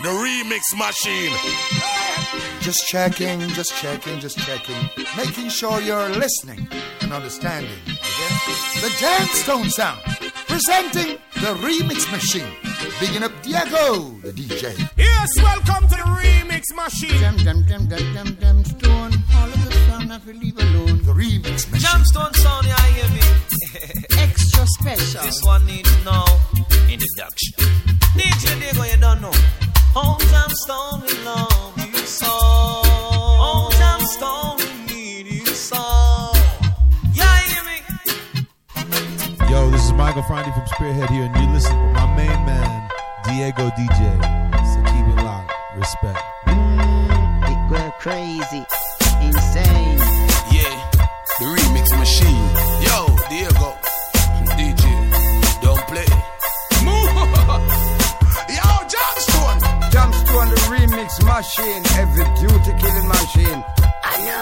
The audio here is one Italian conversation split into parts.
the remix machine. Just checking. Making sure you're listening and understanding. Okay? The Jamstone Sound, presenting the remix machine. Bigging up Diego, the DJ. Yes, welcome to the remix machine. Jamstone, all of the sound that we leave alone. The remix machine. Jamstone Sound, yeah, hear me? Extra special. This one needs no introduction. DJ Diego, you don't know. Oh, Jamstone, we love you so. Oh, Jamstone, we need you so. Yeah, hear me? Yo, this is Michael Franti from Spearhead here, and you listen to my main man, Diego DJ. So keep it locked. Respect. It go crazy, insane. Yeah, the remix machine. Yo, Diego, DJ, don't play. Yo, Jamstone. Jamstone, the remix machine. Every duty killing machine. I know.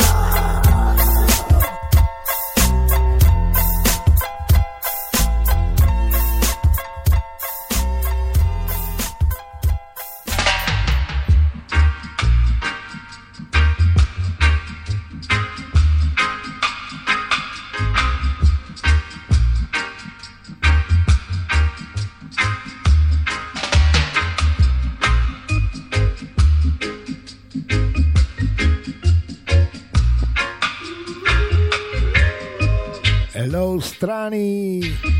Hello strani,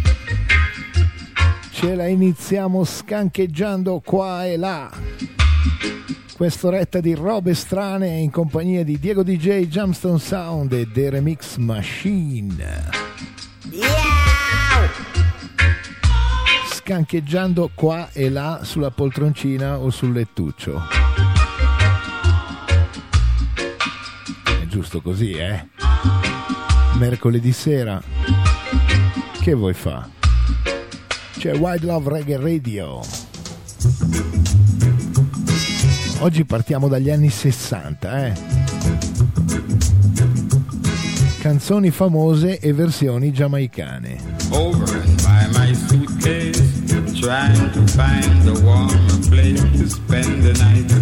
ce la iniziamo scancheggiando qua e là. Quest'oretta di robe strane in compagnia di Diego DJ, Jamstone Sound e The Remix Machine. Scancheggiando qua e là sulla poltroncina o sul lettuccio. È giusto così, eh? Mercoledì sera, che vuoi fa? C'è Wild Love Reggae Radio. Oggi partiamo dagli anni 60, canzoni famose e versioni giamaicane. Over and by my suitcase, trying to find a warmer place to spend the night.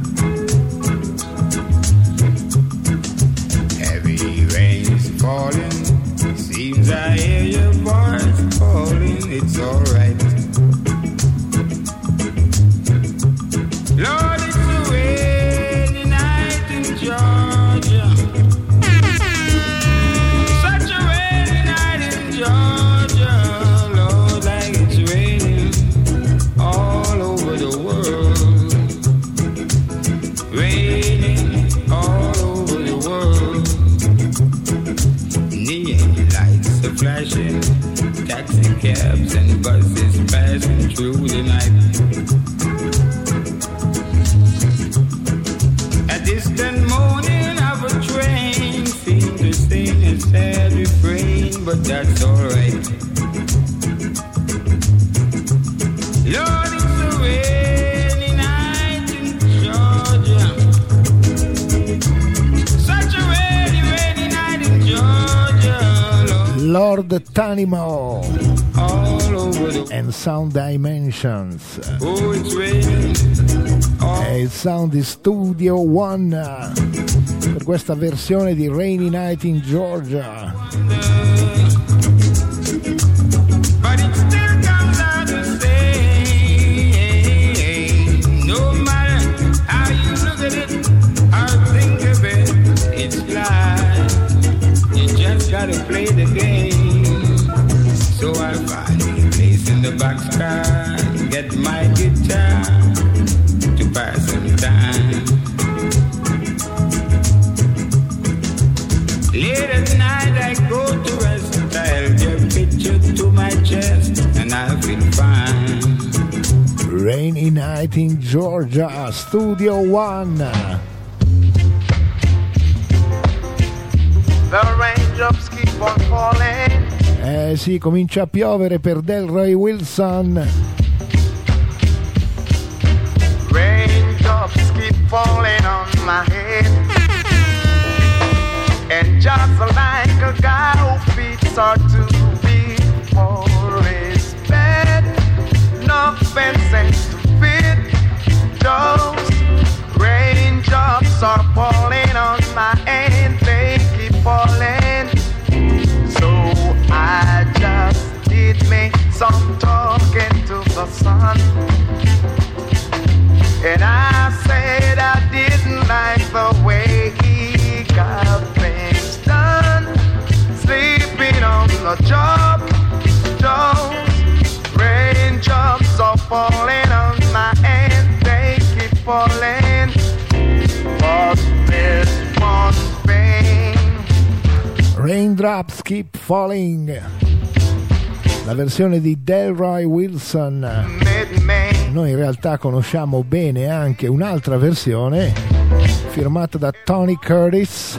Heavy rain's falling, seems I hear your voice calling, it's alright. Lord, it's a rainy night in Georgia. Such a rainy night in Georgia. Lord, like it's raining all over the world. Raining all over the world. Neon lights are flashing, taxi cabs and buses passing through the night. A distant moaning of a train seemed to sing a sad refrain, but that's alright. Lord, it's a rainy night in Georgia. Such a rainy, rainy night in Georgia. Lord Tanimo All over the and Sound Dimensions. Oh, it's raining. È il sound di Studio One per questa versione di Rainy Night in Georgia. But it still comes out the same. No matter how you look at it or think of it, it's life. You just gotta play the game. So I find a place in the boxcar, get my guitar to pass some time. Late at night I go to rest, I'll get picture to my chest and I feel fine. Rainy Night in Georgia, Studio One. The raindrops keep on falling. Sì, comincia a piovere per Delroy Wilson. Raindrops keep falling on my head. And just like a guy who feeds are to be for his bed, no fence to fit, just son. And I said I didn't like the way he got things done. Sleeping on the job, those raindrops are falling on my hand. They keep falling, but there's one thing. Raindrops Keep Falling, la versione di Delroy Wilson. Noi in realtà conosciamo bene anche un'altra versione firmata da Tony Curtis,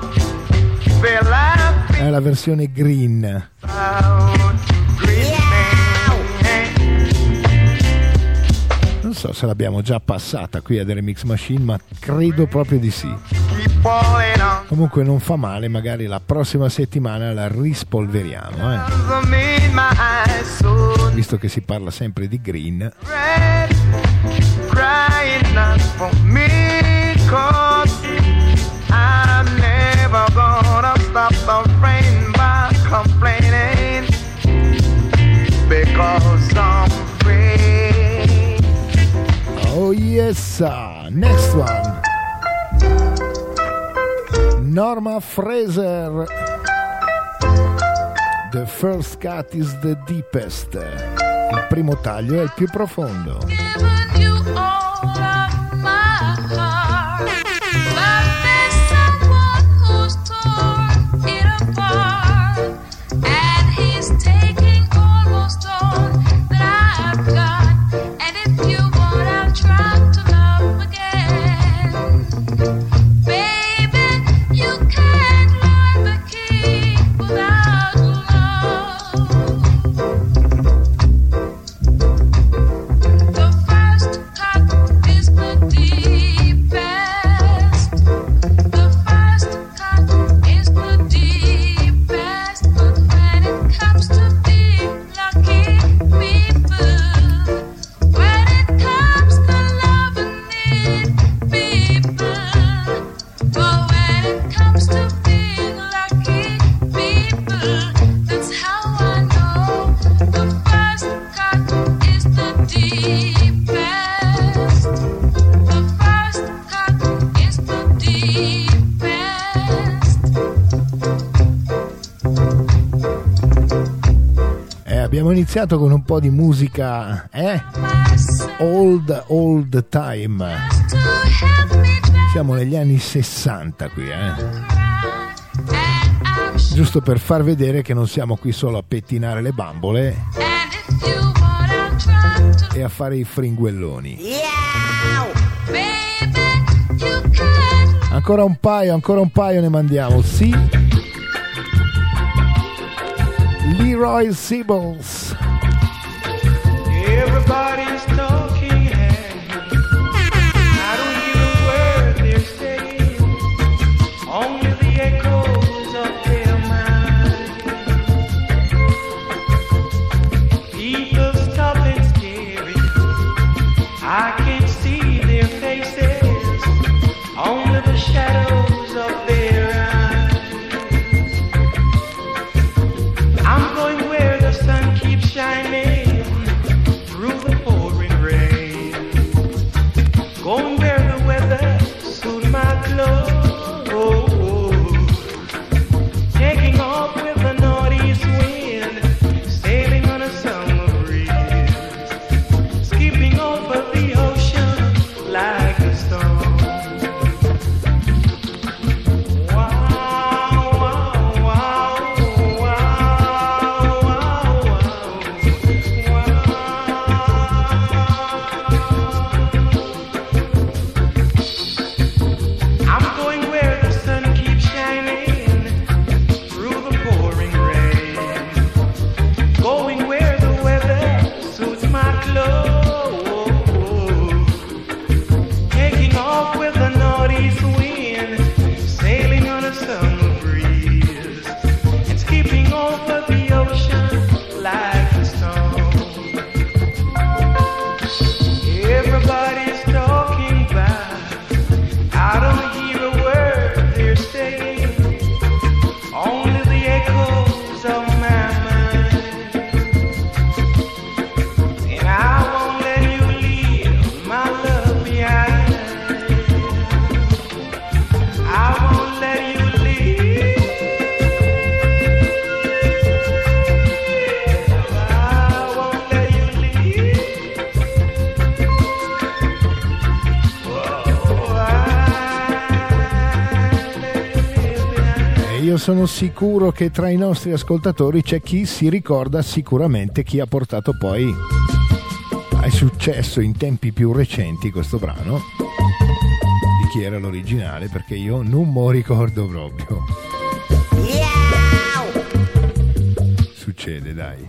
è la versione Green. Non so se l'abbiamo già passata qui a Remix Machine, ma credo proprio di sì. Comunque non fa male, magari la prossima settimana la rispolveriamo, visto che si parla sempre di Green. Oh yes, next one. Norma Fraser, The first cut is the deepest. Il primo taglio è il più profondo. Abbiamo iniziato con un po' di musica, old time. Siamo negli anni 60 qui, giusto per far vedere che non siamo qui solo a pettinare le bambole e a fare i fringuelloni. Ancora un paio ne mandiamo, sì. Leroy Sibbles. Everybody's talking and I don't hear a word they're saying, only the echoes of their mind. People's tough and scary, I can't see their faces, only the shadows of their eyes. I'm going where the sun keeps shining through the pouring rain, going where the weather suits my clothes, taking off with the northeast wind, sailing on a summer breeze, skipping over the ocean like a stone. I sono sicuro che tra i nostri ascoltatori c'è chi si ricorda sicuramente chi ha portato poi al successo in tempi più recenti questo brano, di chi era l'originale, perché io non me lo ricordo proprio. Succede, dai.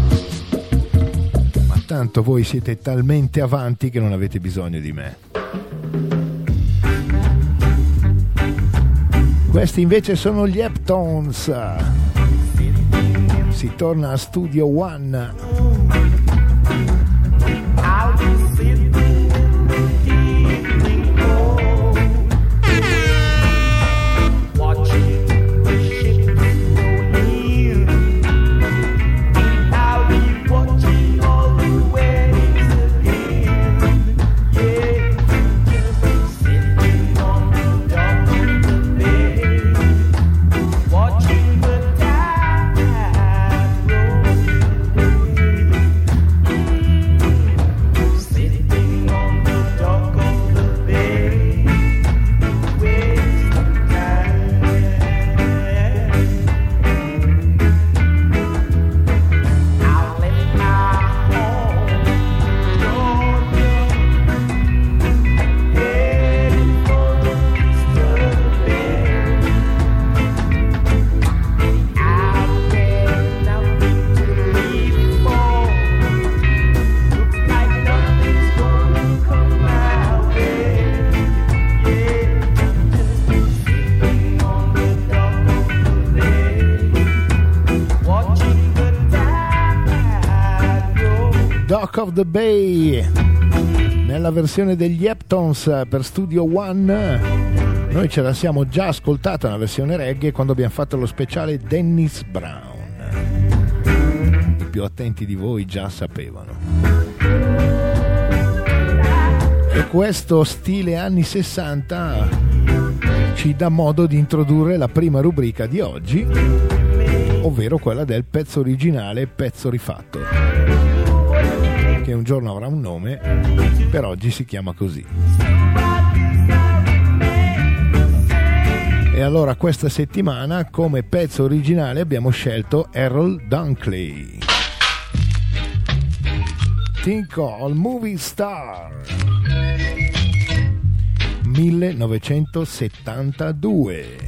Ma tanto voi siete talmente avanti che non avete bisogno di me. Questi invece sono gli Heptones. Si torna a Studio One. Of the Bay nella versione degli Heptones per Studio One. Noi ce la siamo già ascoltata una versione reggae quando abbiamo fatto lo speciale Dennis Brown. I più attenti di voi già sapevano. E questo stile anni 60 ci dà modo di introdurre la prima rubrica di oggi, ovvero quella del pezzo originale, pezzo rifatto, che un giorno avrà un nome, per oggi si chiama così. E allora questa settimana come pezzo originale abbiamo scelto Errol Dunkley, Think All Movie Star, 1972.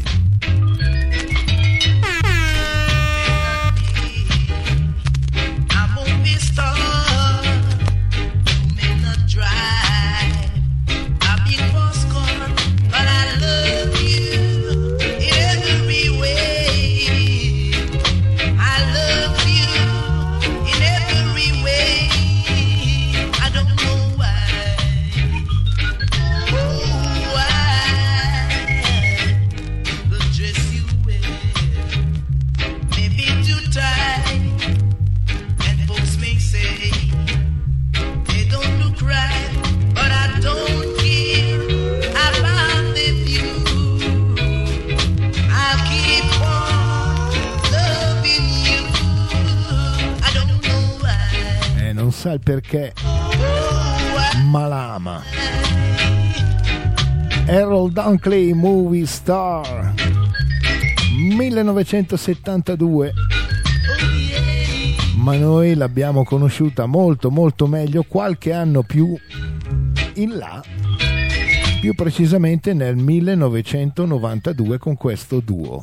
Sa il perché, ma l'ama. Errol Dunkley, Movie Star, 1972. Ma noi l'abbiamo conosciuta molto molto meglio qualche anno più in là, più precisamente nel 1992 con questo duo.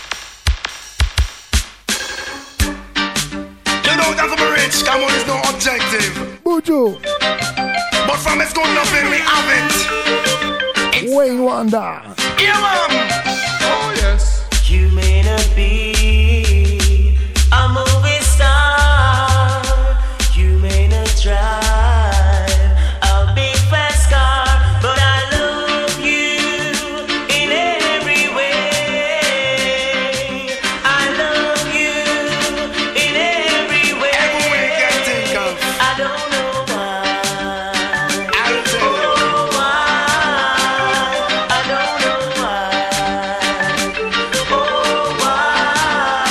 Come on, there's no objective. Buju. But from it's good loving, we have it. Wayne Wonder. Yeah, man. Oh, yes. You may not be a movie star. You may not drive a big fast car. But I love you in every way. I love you in every way. Every way you can think of. I don't know why. I'll tell you. I don't know why. Oh, why?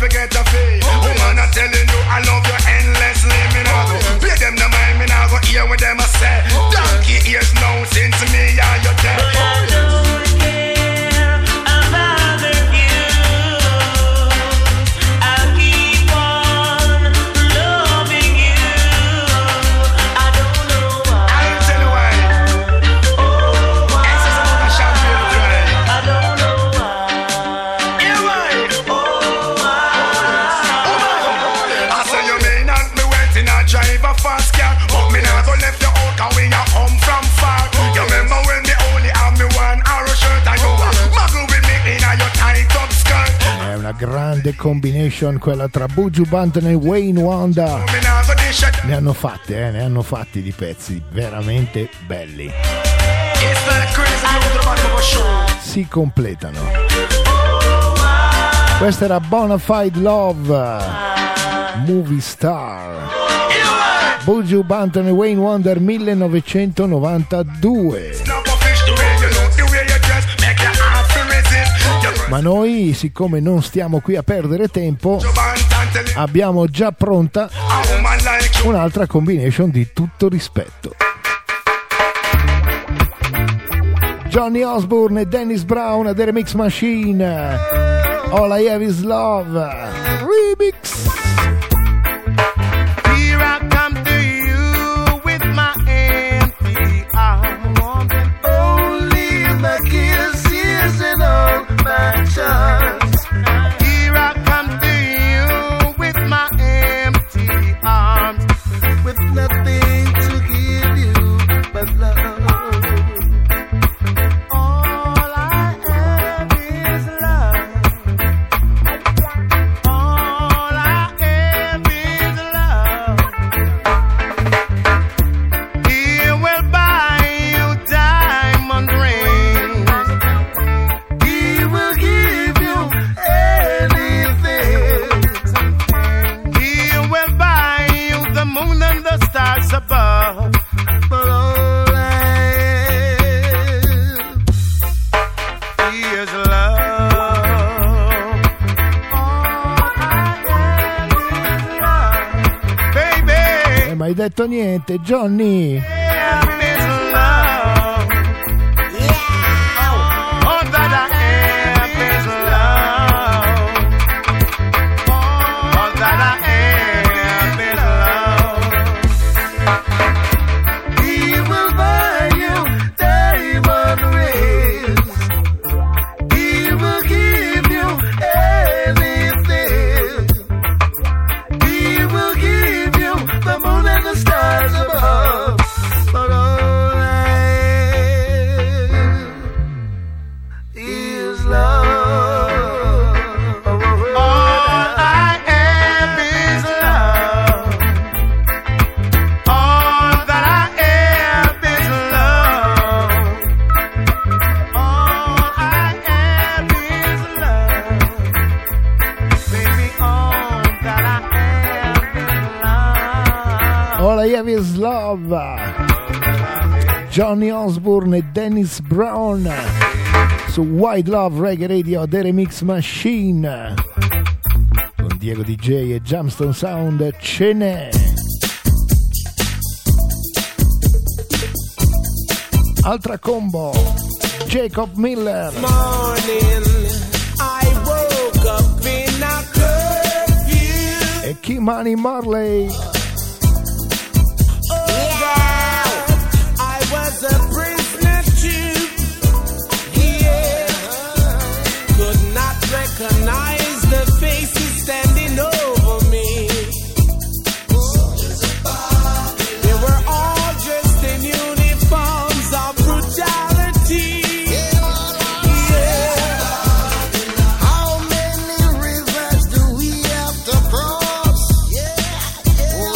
forget a fee. Woman, I'm telling you, I love you endlessly. Me now go pay them the mind, me now go hear what them a say. Donkey ears now since me and you dead. I don't care about the views. I'll keep on loving you. I don't know why. I'll tell you why. Oh, why? This is another champagne drive. I don't know why. Yeah, why? Oh, why? I say you may not be waiting a drive a fast car, but me not go left you out 'cause we a home from far. You remember when me only have me one arrow shirt and you muggle with me in a your tight up skirt. È una grande combination quella tra Buju Banton e Wayne Wonder. Me not go dish it. Ne hanno fatti di pezzi veramente belli. It's like crazy on the back of a show. Si completano. Questa era Bonafide Love, Movie Star. Buju Banton e Wayne Wonder 1992. Snap a fish the way you look, the way you dress, make your heart feel resist. Ma noi, siccome non stiamo qui a perdere tempo, You want to tell it. abbiamo già pronta A woman like you. un'altra combination di tutto rispetto. Johnny Osbourne e Dennis Brown a The Remix Machine, All I Have Is Love Remix. Here I come to you with my empty arms, and only my kisses and all my charms. Here I come to you with my empty arms, with nothing to give you but love. All I have is love. All I have is love. He will buy you diamond rings. He will give you anything. He will buy you the moon and the stars above. But all I have is love. All I have is love. Baby, Ma hai detto niente, Johnny? have is love. All that I have is love. All that I have is love. He will buy you diamond rings. He will give you anything. He will give you the moon and the stars above. But all I have is love. All I have is love. All that I have is love. All I have is love. Baby, all that I have is love. All I Have Is Love, Johnny Osbourne e Dennis Brown su Wide Love Reggae Radio The Remix Machine con Diego DJ e Jamstone Sound. Ce n'è altra combo, Jacob Miller Morning, I woke up in a curfew. e Kimani Marley. I was a prisoner too. Yeah, could not recognize the faces standing over me. They were all dressed in uniforms of brutality. Yeah. How many rivers do we have to cross?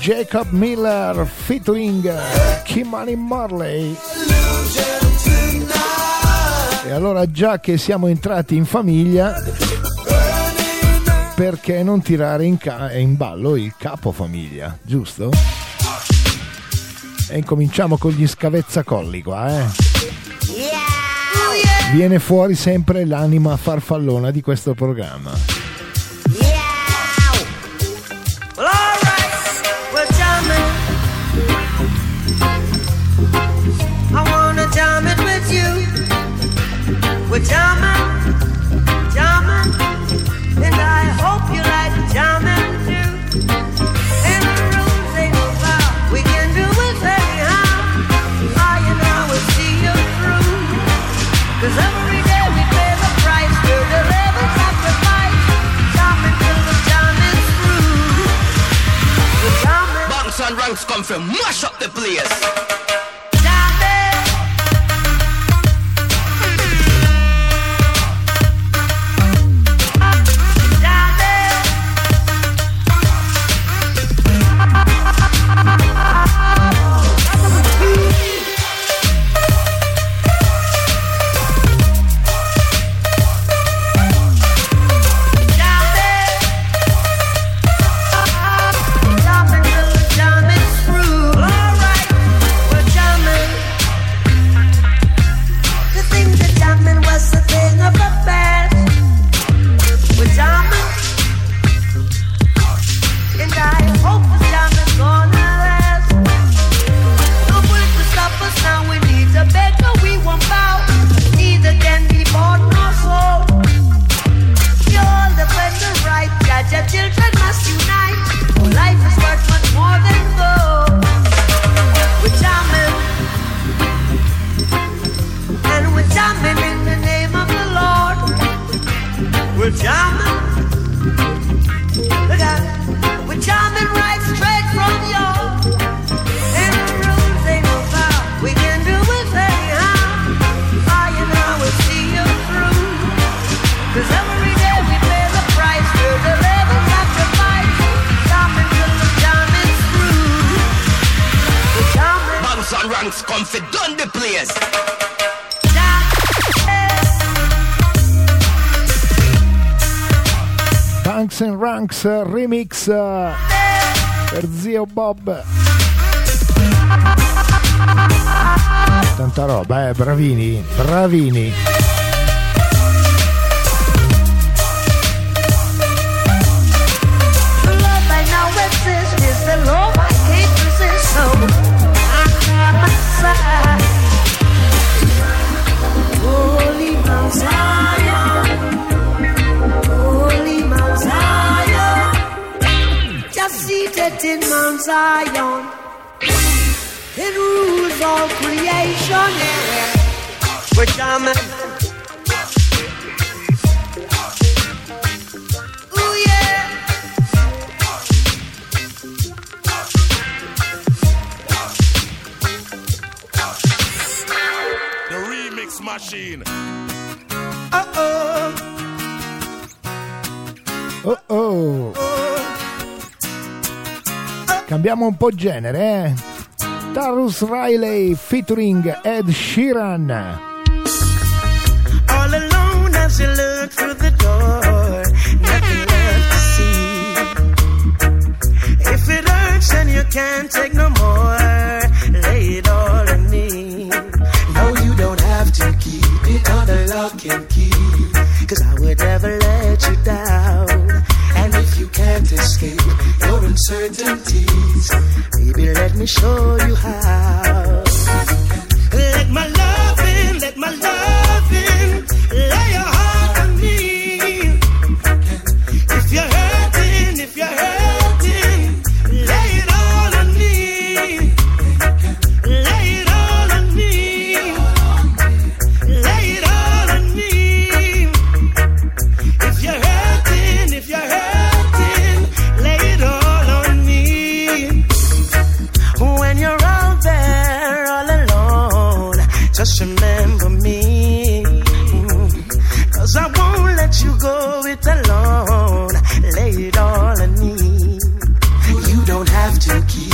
Jacob Miller featuring Kimani Marley. E allora, già che siamo entrati in famiglia, perché non tirare in ballo il capofamiglia, giusto? E incominciamo con gli scavezzacolli qua, Viene fuori sempre l'anima farfallona di questo programma. Well, all right, we're jamming. I wanna jam it with you. We're jamming, jamming, and I hope you like jamming too. And the rules ain't no law, we can do it anyhow. I and I will see you through. 'Cause every day we pay the price, we'll deliver sacrifice. Jamming till the jam is through. We're jamming. Banks and ranks come from mash up the place. Banks and Ranks remix per zio Bob. Tanta roba, bravini, bravini. The love I now resist is the love I can't resist. So I'm at my side. Holy Mount Zion, Holy Mount Zion, just seated in Mount Zion, it rules all creation. We're jamming. Ooh yeah. The remix machine. Oh. Cambiamo un po' genere, Tarrus Riley featuring Ed Sheeran. All alone as you look through the door, nothing left to see. If it hurts and you can't take no more, lay it all on me. No, you don't have to keep it under lock and key, 'cause I would never let you down. And if you can't escape your uncertainties, baby, let me show you how. Let my love in, let my love in, lay your heart on me. If you're hurting, lay it all on me. Lay it all on me. Lay it all on me. If you're hurting, lay it all on me. When you're out there all alone, just remember me, 'cause I won't let you go it alone. Lay it all on me. You don't have to keep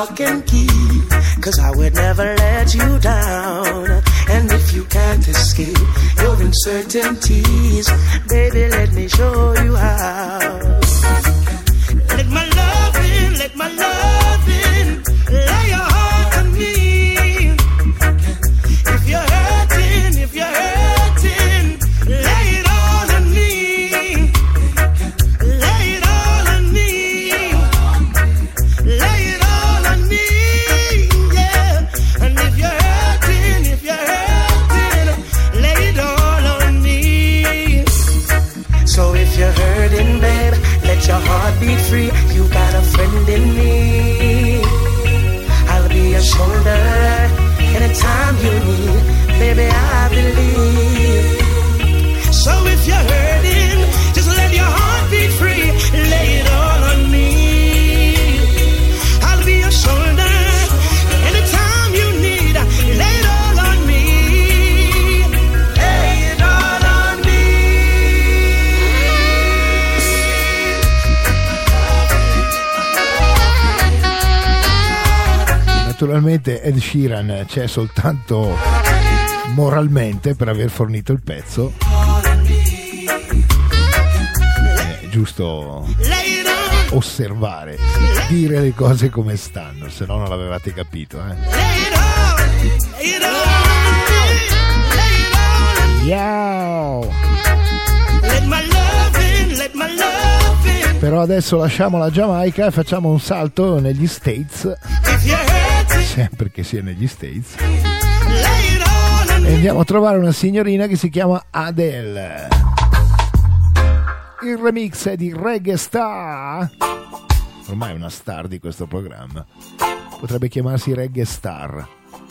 lock and key, 'cause I would never let you down. And if you can't escape your uncertainties, baby, let me show you how. Let my loving, lay your heart on me. If you're hurting, lay it all on me. Lay it all on me. Lay it all on me, yeah. And if you're hurting, lay it all on me. So if you're hurting, babe, let your heart beat free. You got a friend in me. I'll be your shoulder anytime you need. Baby, I believe. So if you're hurting, just let your heart beat free. Lay it all on me. I'll be your shoulder anytime you need. Lay it all on me. Lay it all on me. Naturalmente Ed Sheeran c'è soltanto moralmente per aver fornito il pezzo. È giusto osservare, dire le cose come stanno, se no non l'avevate capito, Yow! Però adesso lasciamo la Giamaica e facciamo un salto negli States, sempre che sia negli States, e andiamo a trovare una signorina che si chiama Adele. Il remix è di Reggae Star, ormai è una star di questo programma, potrebbe chiamarsi Reggae Star.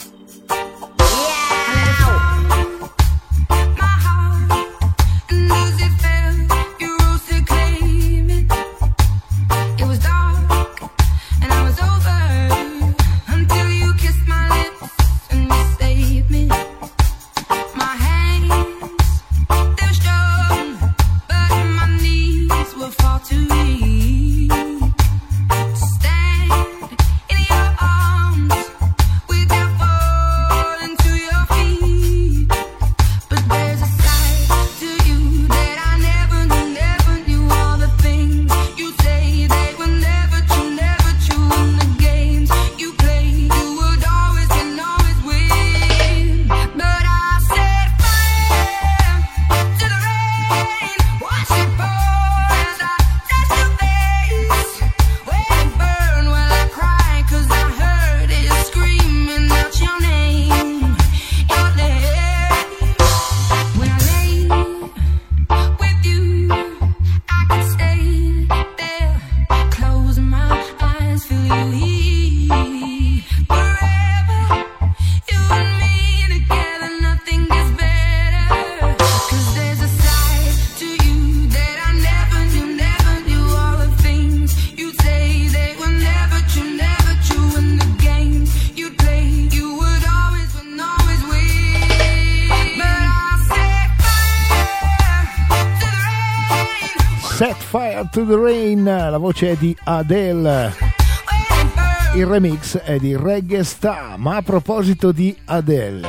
Set Fire to the Rain, la voce è di Adele, il remix è di Reggae Star. Ma a proposito di Adele,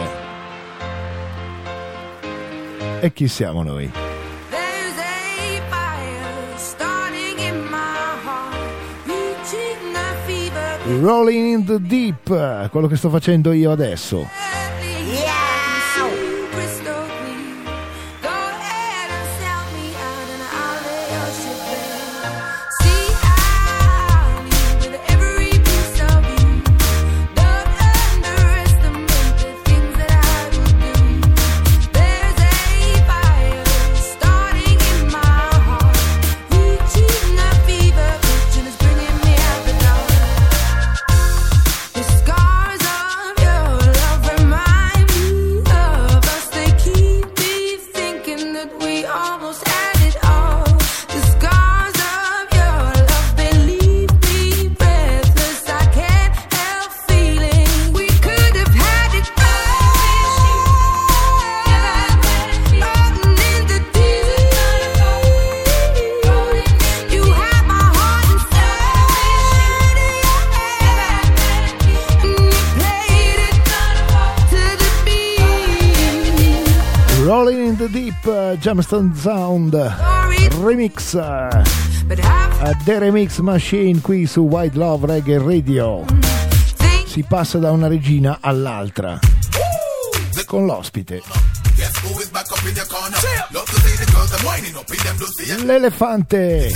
e chi siamo noi? Rolling in the Deep, quello che sto facendo io adesso. Jamstone Sound remix The Remix Machine qui su White Love Reggae Radio. Si passa da una regina all'altra con l'ospite l'elefante.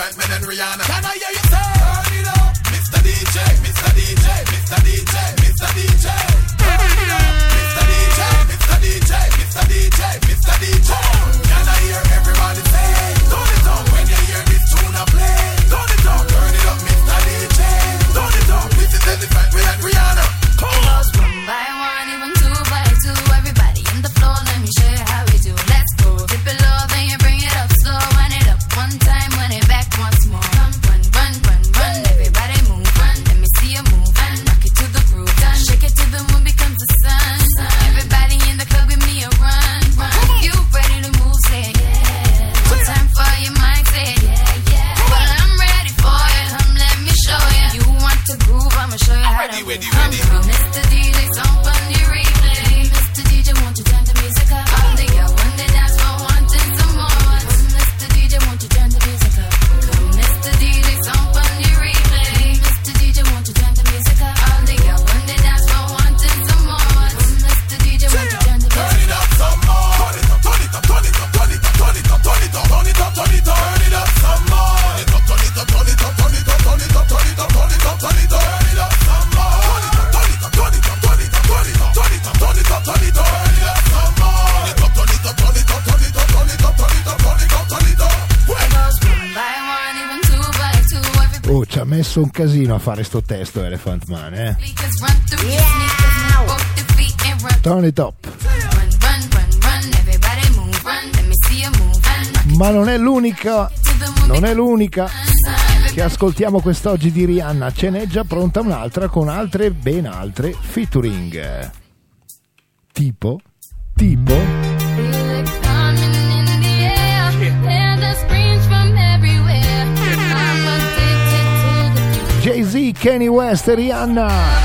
Ci ha messo un casino a fare sto testo Elephant Man, eh? Turn it up. Ma non è l'unica che ascoltiamo quest'oggi di Rihanna, ce n'è già pronta un'altra con altre, ben altre featuring. Tipo Jay-Z, Kanye West e Rihanna.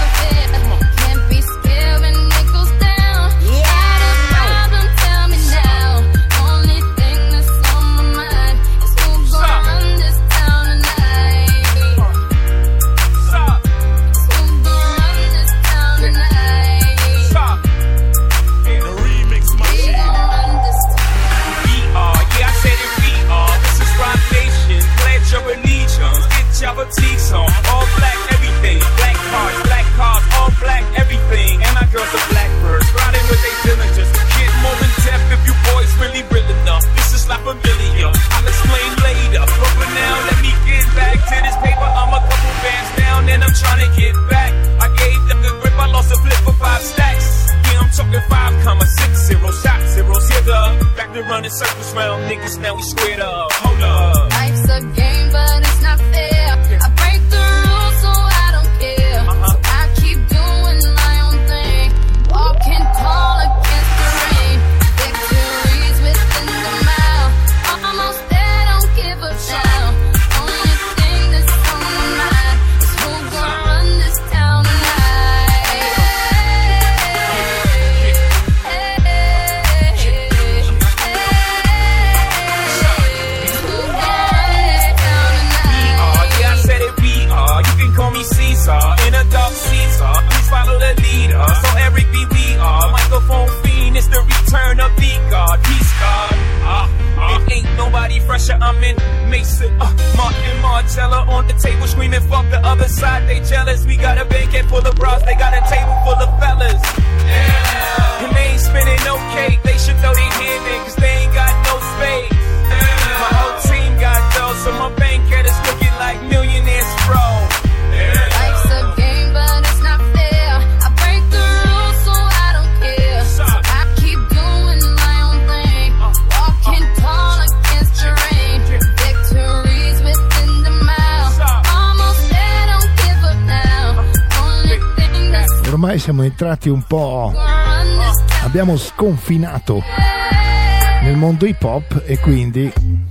All black everything, black cars, all black everything. And my girls are blackbirds, riding with their diligence. Get more in depth if you boys really real enough. This is like familiar, I'll explain later. But for now, let me get back to this paper. I'm a couple bands down and I'm trying to get back. I gave them the grip, I lost a flip for 5 stacks. Yeah, I'm talking 5,60, shot zeros. Hit up, back to running circles round niggas, now we squared up. Hold up. Life's a game, but it's not fair. I break the rules, so I don't care. So I keep doing my own thing, walking tall against the rain. Victories within the mile, almost there, don't give a damn. Only thing that's on my mind is who's gonna run this town tonight. Call me Caesar, in a dark Caesar. Please follow the leader. So Eric B, we are microphone fiend. It's the return of the God. Peace God. It ain't nobody fresher. I'm in Mason, Martin Martella on the table screaming fuck the other side. They jealous. We got a banquet full of bras. They got a table full of fellas. Yeah. And they ain't spinning no cake. They should throw their hand in, cause they ain't got no space. Yeah. My whole team got dough, so my banquet is looking like millionaires, bro. Life's a game, but it's not fair. I break the rules, so I don't care. So I keep doing my own thing, walking tall against the rain. Victories within the mile, almost there, don't give up now. Only thing that's Ormai siamo entrati un po', abbiamo sconfinato nel mondo hip hop e quindi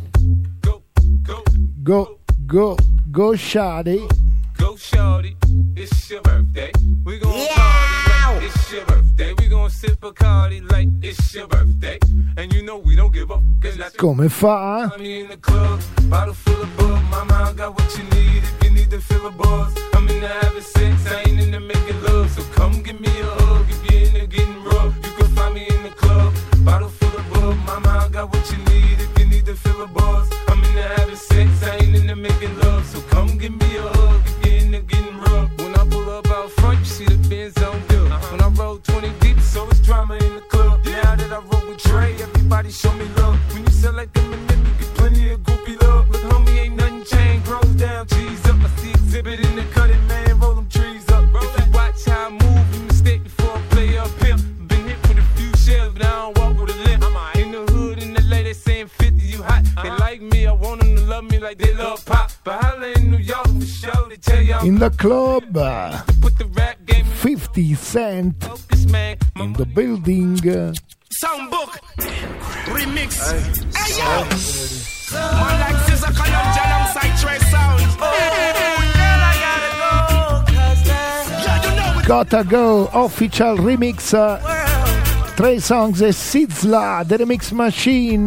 go shawty. Go shorty, it's your birthday. We gon' party like it's your birthday. We gon' sip Bacardi like it's your birthday. And you know we don't give up, cause Come fa? I'm in the club, bottle full of bug. Mama, I got what you need if you need to fill a buzz. I'm in the having sex, I ain't in the making love. So come give me a hug if you're in the getting rough. You can find me in the club, bottle full of bug. Mama, I got what you need if you need to fill a buzz. I'm in the having sex, I ain't in the making love. So come give me a hug if you're in the getting rough. When I pull up out front, you see the Benz on dub. When I roll 20 deep, so it's drama in the club. Now that I roll with Dre, everybody show me love. When you sell like them and them, you get plenty of groupie love. Look, homie, ain't nothing changed. Grows down, cheese up. I see exhibit in the cutting, man. Roll them trees up. If you watch how I move, you mistake before I play up here. Been hit with a few shells, but I don't walk with a limp. In the hood, in the LA, they saying 50, you hot. They like me, I want them to love me like they love pop. But holla in New York for sure, they tell y'all. In the club, 50 Cent in the building. Soundbook remix. Hey yo, man like Scissor Columbia alongside Trey Sounds. Oh, girl, I Gotta Go official remix. 3 songs e Sizzla, The Remix Machine.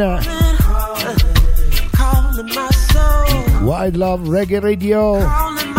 Wild Love Reggae Radio.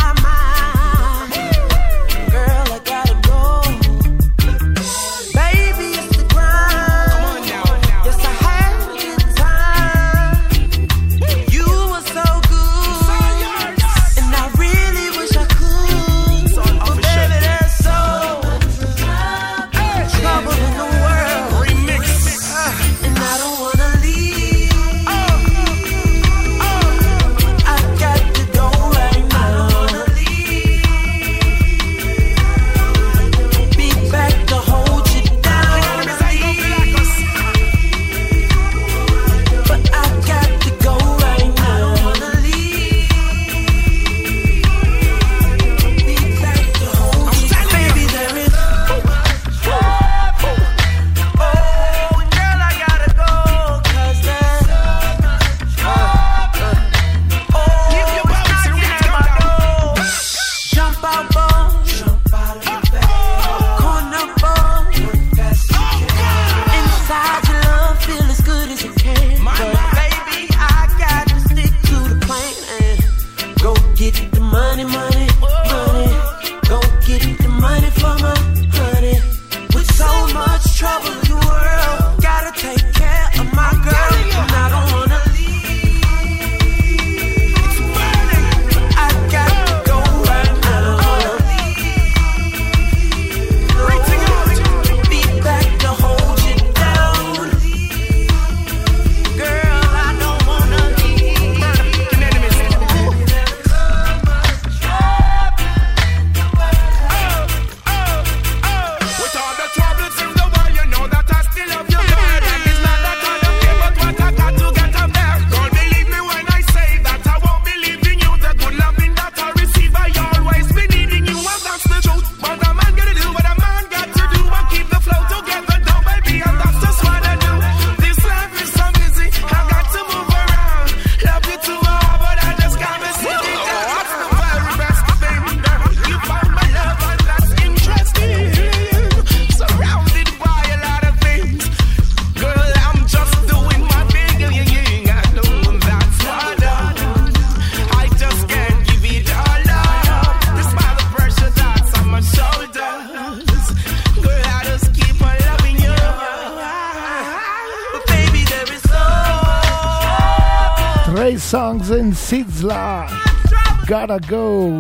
Songs in Sizzla, Gotta Go,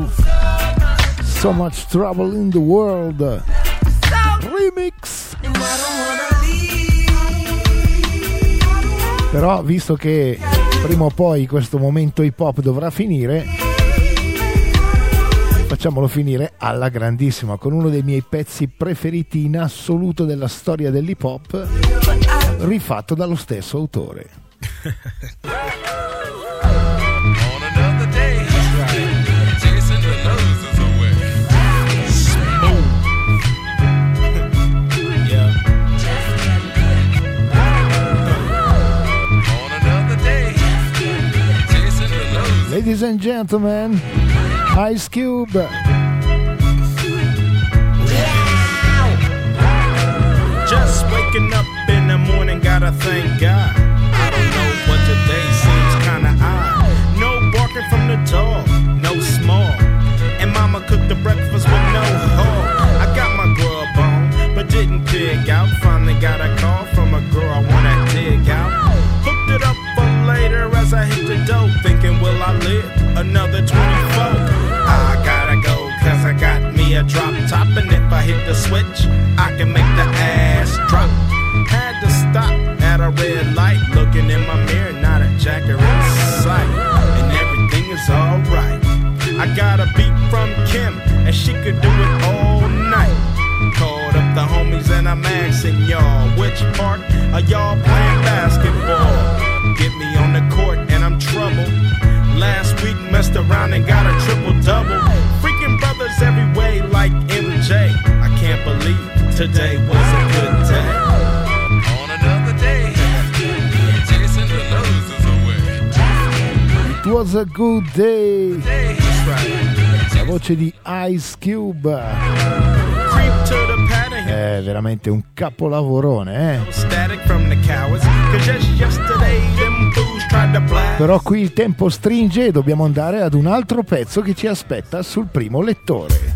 So Much Trouble in the World remix. Però visto che prima o poi questo momento hip hop dovrà finire, facciamolo finire alla grandissima con uno dei miei pezzi preferiti in assoluto della storia dell'hip hop, rifatto dallo stesso autore. Ladies and gentlemen, Ice Cube. Just waking up in the morning, gotta thank God. I don't know what another 24. I gotta go, cause I got me a drop top, and if I hit the switch, I can make the ass drop. Had to stop at a red light, looking in my mirror, not a jacker in sight, and everything is alright. I got a beat from Kim, and she could do it all night. Called up the homies and I'm asking y'all, which part are y'all playing basketball? Get me on the court and I'm troubled. Last week messed around and got a triple-double. Freaking brothers every way like MJ. I can't believe today was a good day. On another day, chasing the losers away. It was a good day. That's right. La voce di Ice Cube. Creep to the pattern. È veramente un capolavorone, eh? Static from the cowards, 'cause just yesterday them fools tried to blast. Però qui il tempo stringe e dobbiamo andare ad un altro pezzo che ci aspetta sul primo lettore.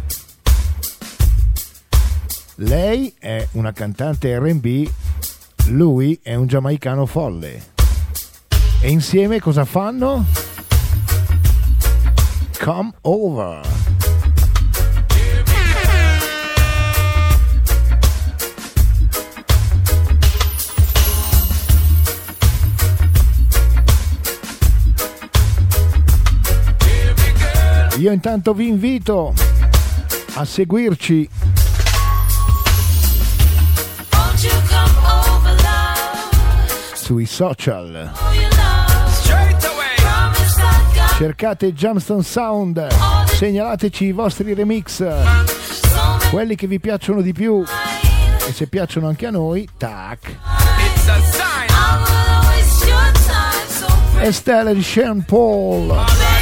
Lei è una cantante R&B, lui è un giamaicano folle. E insieme cosa fanno? Come Over. Io intanto vi invito a seguirci sui social. Cercate Jamstone Sound, segnalateci i vostri remix, quelli che vi piacciono di più, e se piacciono anche a noi, tac. Estelle di Sean Paul.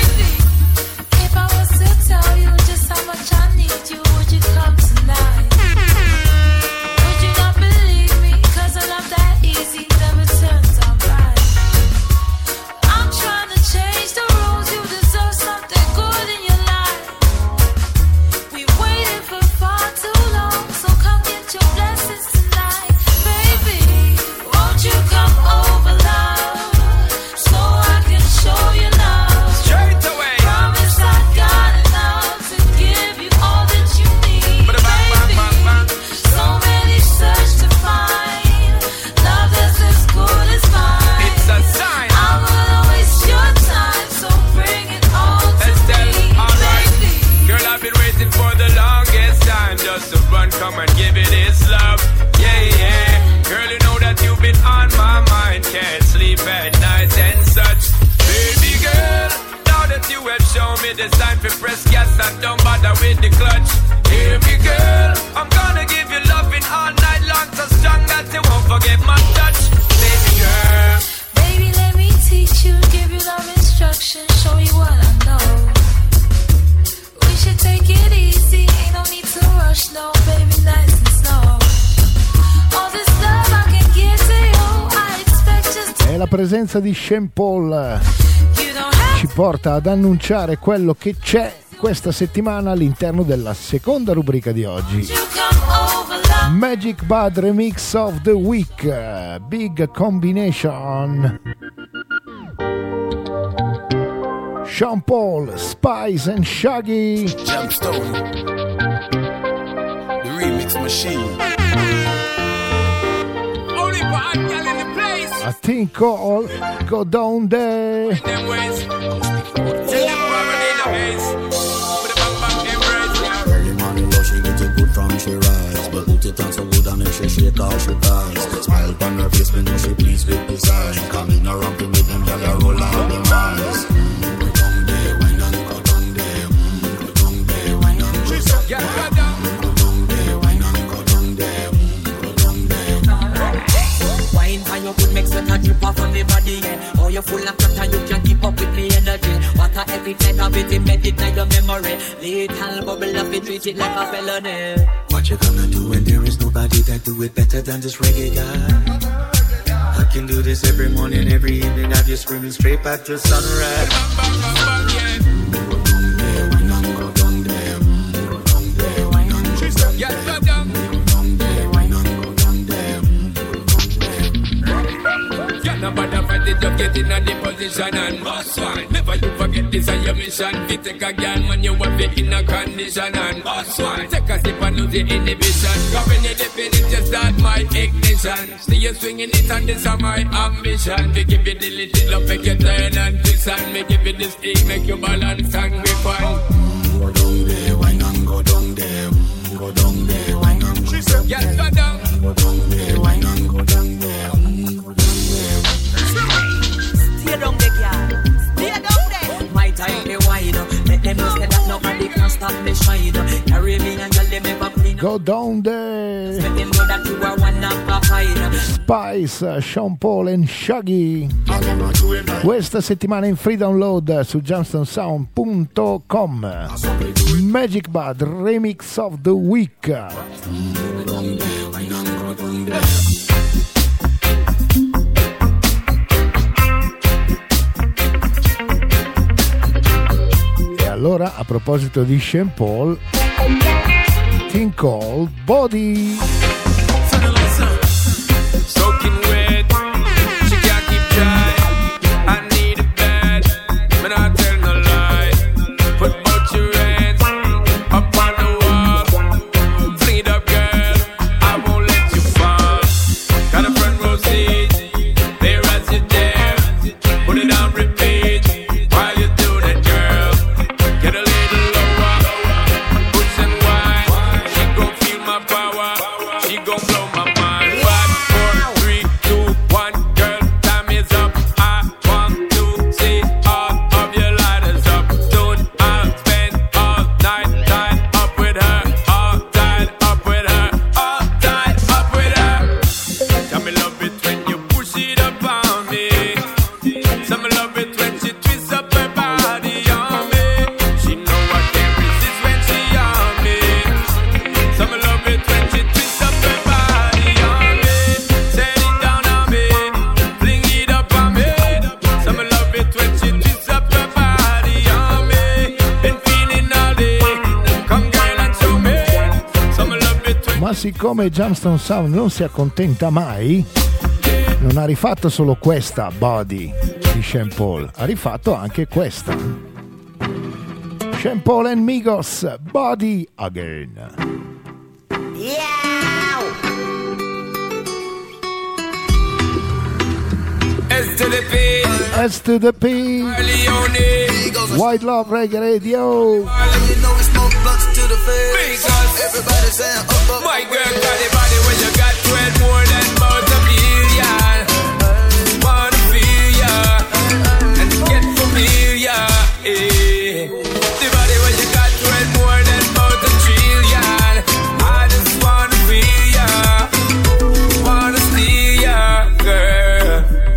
Come and give it its love, yeah, yeah. Girl, you know that you've been on my mind. Can't sleep at night and such. Baby girl, now that you have shown me the sign for press gas and don't bother with the clutch. Hear me, girl, I'm gonna give you loving all night long, so strong that you won't forget my touch. Baby girl, baby, let me teach you, give you love instruction, show you what I know. We should take it easy, ain't no need to rush, no, baby, nice and slow. All this love I can give to you, I expect just to. E la presenza di Sean Paul ci porta ad annunciare quello che c'è questa settimana all'interno della seconda rubrica di oggi. Magic Bad Remix of the Week, Big Combination. Sean Paul, Spice and Shaggy. Jamstone, the remix machine. only bad girl in the place. I think all go down there. Them ways. Early morning, though she get it good from she rise, but put it on so good and make she shake off she ties. Smile on her face, but know she pleased with the sign. Coming around to make them gyal a roll on them eyes. Go down there, wine and go down there. Go down there, wine and go down there. Go down there, wine and go down there. Go down there. Wine for your good makes it a drip off on the body, yeah. Oh, you're full of fat and you can keep up with the energy. Water every night of it, embedded in your memory. Little bubble up, it treat it like a felony. What you gonna do when there is nobody that do it better than this reggae guy? I can do this every morning, every evening. Have you screaming straight back to sunrise. Go down there, wine and go down there. Go down there, wine and go down there. Go down there, wine and go down there. Yeah, nobody fight it just get in a the position and boss one. Never you forget this is your mission. Fit take a girl when you want fit in a condition and boss one. Take a sip and lose the inhibition. Cause when you dip in it, just start my ignition. See you swinging it and this is my ambition. We give you the little love, make you turn and twist and make give you the stick, make you balance and grip on. Go down there, wine and go down there. Go down there, wine and go down there. Yes, go down. Go down there, wine and go down there. Go down there. Stay down there, girl. Stay down there. My time be wide. Let them know that nobody can stop me shine. Carry me and tell them if I'm clean. Go down there. Let them know that you are one of a kind. Spice, Sean Paul and Shaggy. Questa settimana in free download su JamstonSound.com. Magic Bad Remix of the Week. E allora, a proposito di Sean Paul, King Cole, Body. Soaking wet, she can't keep dry. I need it bad, but I tell no lie. Put both your hands up on the wall. Fling it up, girl, I won't let you fall. Got a front row seat, there as you dare. Put it on repeat while you do that, girl. Get a little lower, push and wine. She gon' feel my power, she gon' blow my mind. 5, 4, 3, 2, 1, girl, time is up. I want to see all of your lighters up. Soon I'll spend all night tied up with her, all tied up with her, all tied up with her. Tell me love it when you push it up on me. Some love it when she twists up her body on me. She know I can't resist when she on me. Some love it when she twists up her body on me. Set it down on me, fling it up on me. Some love it when she twists up her body on me. Been feeling all day, come girl and show me. Some love it when. Ma siccome Jamston Sound non si accontenta mai, non ha rifatto solo questa Body di Sean Paul, ha rifatto anche questa. Sean Paul and Migos, Body Again. S to the P, S to the P, Leone, White Love Reggae Radio. Everybody saying up, up. My girl got the body when you got 12 more than about a billion. Wanna feel ya and get familiar. Eh. The body when you got 12 more than about a trillion. I just wanna feel ya, wanna steal ya, girl.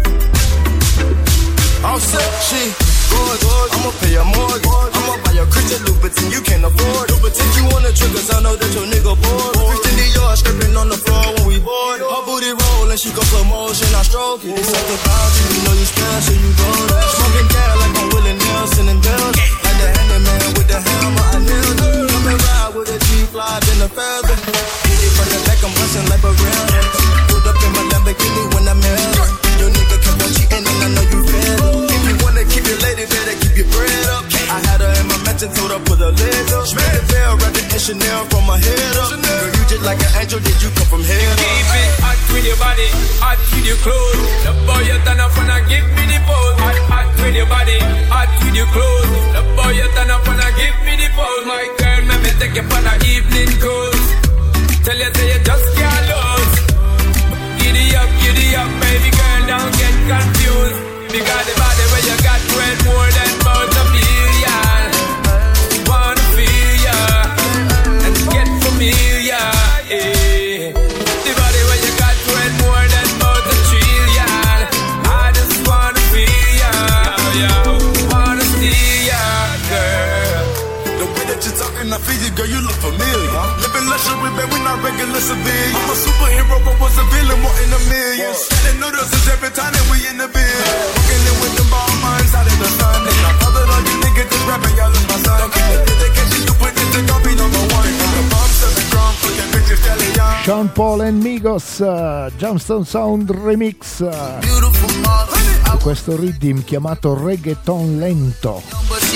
I'm set, she good. I'ma pay a mortgage. I'ma buy a Christian Louboutin you can't afford. Take you on the triggers, I know that your nigga bored. 15 the yard, scraping on the floor when we bored. Her booty rollin', she go slow motion, I stroke it. It's something about you know you special, you go there. Smoking gas like I'm Willie Nelson and Dells. Like the handyman with the hammer, I nailed it. Come and ride with a G-fly, then a feather. Hit it from the back, I'm bustin' like a real. Pulled up in my Lamborghini when I met her. Your nigga kept on cheating and I know you fed up. If you wanna keep your lady, better keep your bread up. I had her in my mansion, told her put her leg up. Smell the bell, wrapped in Chanel from my head up. Girl, you just like an angel, did you come from head up? Keep it hot with your body, hot with your clothes. The boy you turn up and give me the pose. Hot with your body, hot with your clothes. The boy you turn up and give me the pose. My girl, let me take you for the evening cruise. Tell you say you just can't lose. Giddy up, baby girl, don't get confused. Because the body where you got 12 more than about a billion. Wanna feel ya and get familiar. Eh. The body where you got 12 more than about a trillion. I just wanna feel ya, wanna see ya, girl. The way that you're talking, I feel you, girl, you look familiar. Living luxury, baby, we not regular civilians. I'm a superhero, but was a villain, more in the millions. They notice us every time that we in the bill. Walking in with them ball minds out in the sun. And I followed all you niggas just rapping, y'all in my son. Don't keep the dedication, you put it to go be number one. From the bombs to the drum, fucking bitches, Stallion. Sean Paul and Migos, Jamston Sound Remix. Beautiful model, I su questo rhythm chiamato reggaeton lento.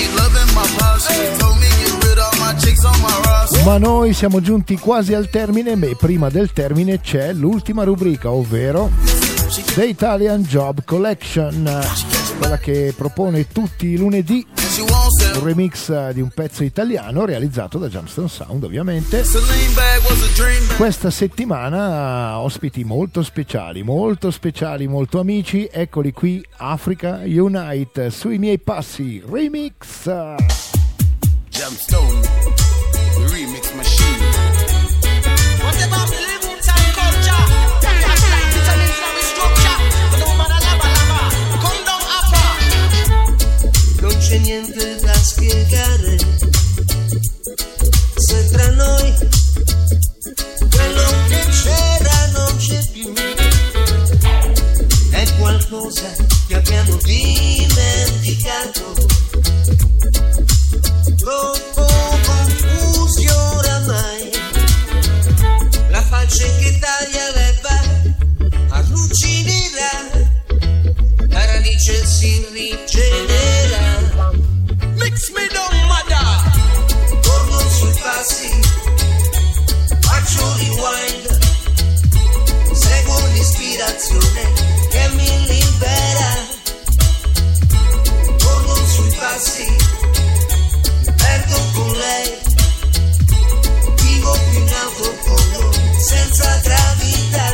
Ma noi siamo giunti quasi al termine, e prima del termine c'è l'ultima rubrica, ovvero The Italian Job Collection, quella che propone tutti i lunedì un remix di un pezzo italiano realizzato da Jamstone Sound, ovviamente. Questa settimana ospiti molto speciali, molto amici. Eccoli qui, Africa Unite, Sui miei passi, remix. Jamstone, the remix machine. Whatever we live in time culture, that's like vitamin from the structure. No matter lava, come down upper. Non c'è niente da spiegare, se tra noi quello che c'era non c'è più. È qualcosa che abbiamo dimenticato. Troppo confusi oramai, la faccia che taglia leva allucinerà, la radice si rigenera. Mix me down, mother. Torno sui passi, faccio rewind, seguo l'ispirazione che mi libera. Torno sui passi, perdo con lei, vivo più in alto fondo, senza gravità.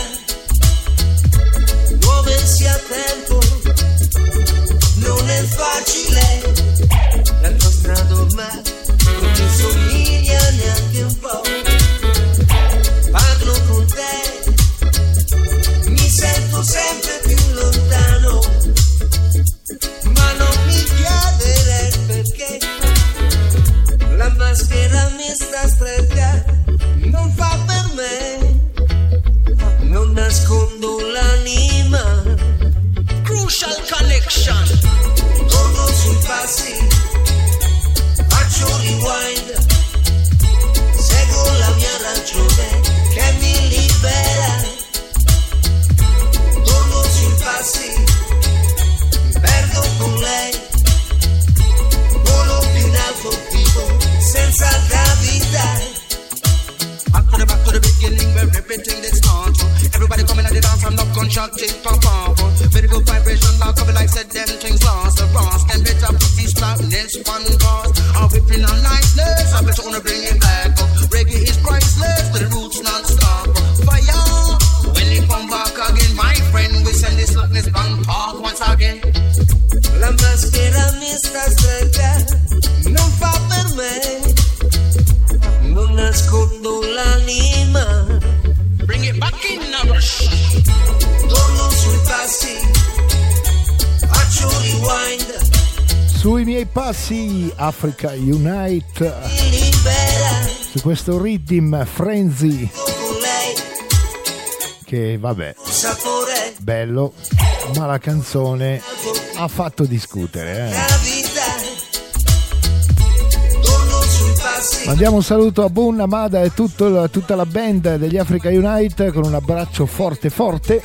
Muoversi a tempo non è facile, la tua strada ormai non mi somiglia neanche un po'. Parlo con te, mi sento sempre più lontano, ma non mi chiedere perché. La maschera mi sta stretta, non fa per me, non nascondo l'anima. Crucial connection. Torno sui passi, faccio rewind, seguo la mia ragione che mi libera. Torno sui passi, mi perdo con lei, volo più in alto vivo, senza gravità. Back to the beginning where everything that starts. Everybody coming at the dance and not constructive pop. Very good vibration, now coming like said them things lost. The Ross can better put this flatness one cause. I'm whipping on niceness, I bet you wanna bring it back up. Reggae is priceless, but the roots not stop. Fire, when they come back again, my friend, we send this loudness bang park once again. La maschera mi sta stretta, non fa per me, non nascondo l'anima. Bring it back in a rush. Torno sui passi, faccio rewind, Sui miei passi, Africa Unite, mi libera. su questo rhythm frenzy Con lei, che vabbè, sapore, bello, ma la canzone ha fatto discutere, gravità. Torno sui passi, Mandiamo un saluto a Boon, Amada e tutta la band degli Africa Unite con un abbraccio forte forte.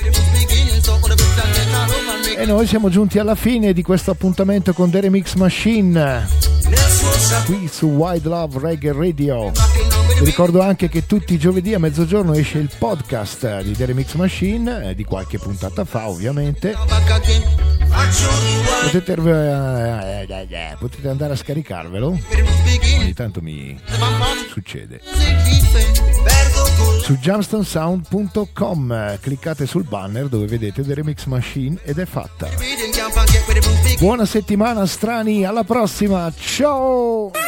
E noi siamo giunti alla fine di questo appuntamento con The Remix Machine qui su Wide Love Reggae Radio. Vi ricordo anche che tutti i giovedì a mezzogiorno esce il podcast di The Remix Machine, di qualche puntata fa ovviamente. Potete andare a scaricarvelo, ogni tanto mi succede. Su jamstonesound.com cliccate sul banner dove vedete The Remix Machine ed è fatta. Buona settimana strani, alla prossima, ciao!